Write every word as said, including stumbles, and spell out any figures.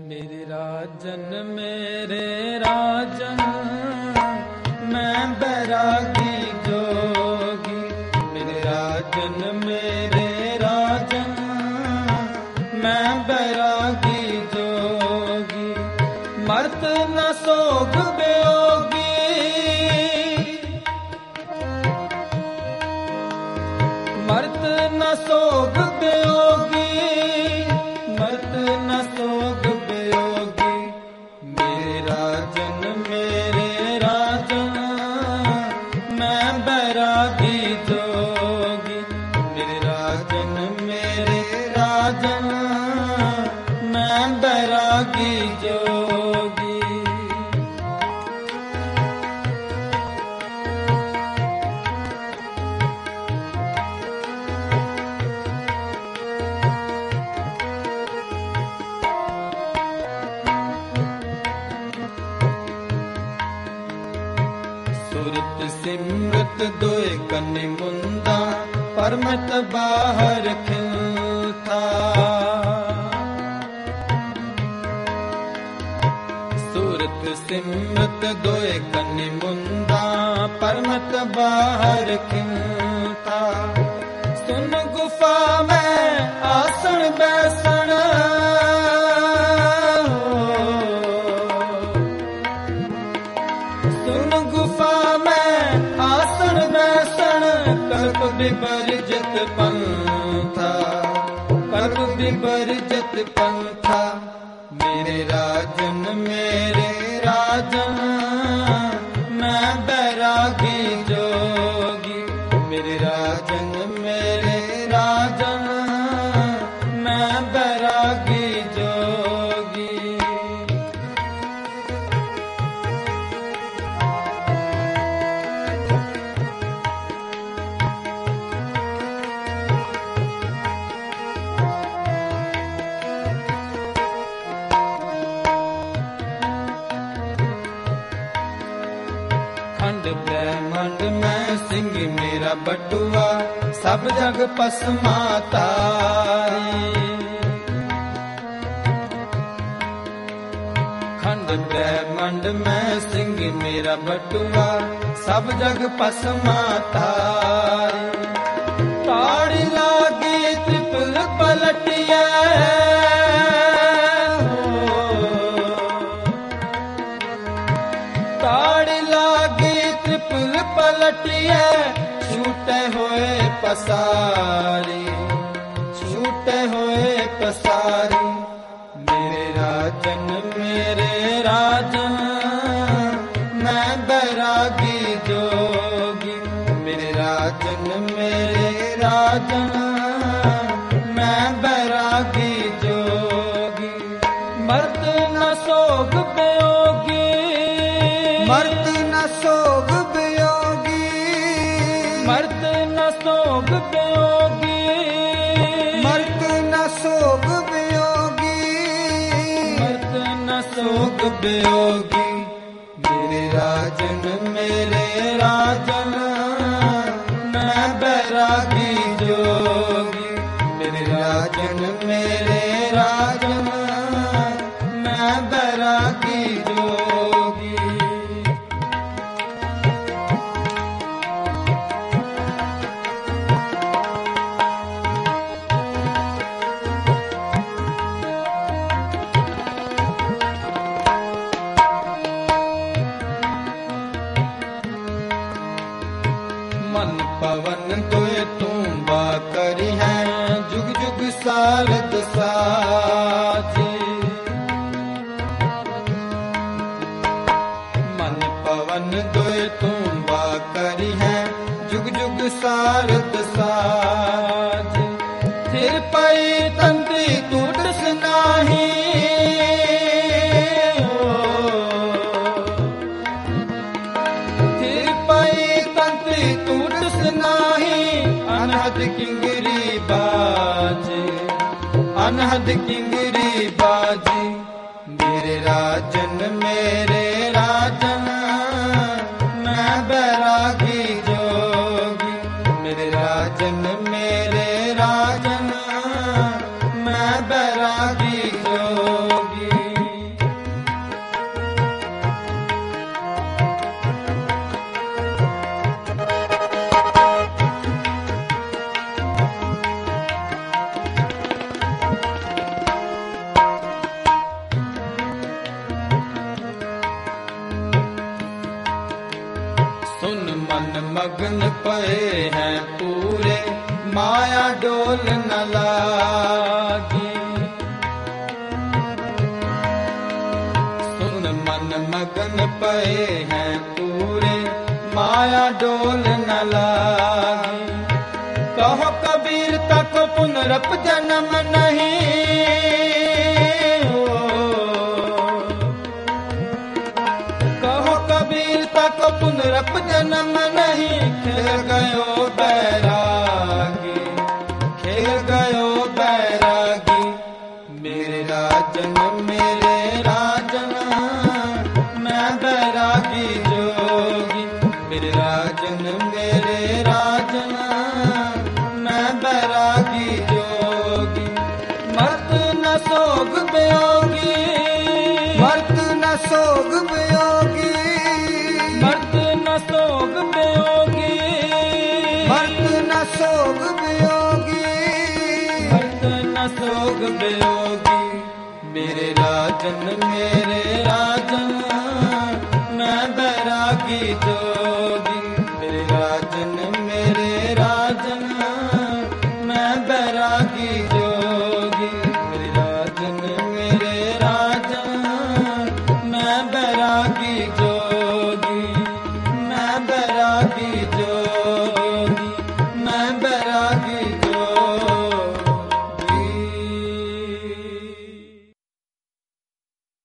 मेरे राजन मेरे राजन मैं बैरागी जोगी। मेरे राजन मेरे राजन मैं बैरागी जोगी। मर्त न सोग वियोगी मर्त न सोग वियोगी मर्त न सोग बैरागी जोगी। सुरत सिमरत दोए कन्ने मुंदा परमत बाहर खिलता। सिमरत दोए कन्ने मुंदा परमत बाहर खिलता। सुन गुफा में आसन बैसन सुन गुफा में आसन बैसन कल्प विवर्जित पंथा कल्प विवर्जित पंथा। मेरे राजन मेरे राजन मैं बैरागी जोगी। मेरे राजन मेरे राजन मैं बैरागी जोगी। खंड ब्रह्मंड में सिंह मेरा बटुआ सब जग पसमा तारी। खंड ब्रह्मंड में सिंह मेरा बटुआ सब जग पसमा तारी। ताड़ी लागी त्रिपुल पलटिया ताड़ी लागी त्रिपुल पलटिए छूटे हुए पसारी छूटे हुए पसारी। मेरे राजन मेरे राजन मैं बैरागी जोगी। मेरे राजन मेरे राजन मैं बैरागी जोगी। मर्त न सोग वियोगी मर्त न सोग वियोगी मर्त न सोग वियोगी मर्त न सोग वियोगी मर्त न सोग वियोगी। मेरे राजन मेरे राजन मैं बैरागी जोगी। मेरे राजन मेरे राजन मैं बैरागी जोगी। मन पवन तोय तुम्बा करी है जुग जुग सारद साची। मन पवन तोय तुम्बा करी है जुग जुग सारद साची। फिर पई तंत्री टूटस नाही फिर पई तंत्री टूटस नाही। अनहद किंगरी बाजी अनहद किंगरी बाजी। मेरे राजन मेरे राजन मैं बैरागी जोगी। मेरे राजन मेरे राजन मैं बैरागी जोगी। मगन पए हैं पूरे माया डोल न लागी। सुन मन मगन पए हैं पूरे माया डोल न लागी। कहो कबीर तक पुनरप जन्म नहीं, कहो कबीर तक पुनरप जन्म नहीं। खेल गयो बैरागी, खेल गयो बैरागी। मेरे राजन मेरे राजन मैं बैरागी जोगी। मेरे राजन मेरे राजन मैं बैरागी जोगी। मर्त न सोग वियोगी, मर्त न सोग वियोगी, मर्द न सोग वियोगी, मर्त न सोग वियोगी, मर्द न सोग वियोगी। मेरे राजन मेरे राजन मैं बैरागी जो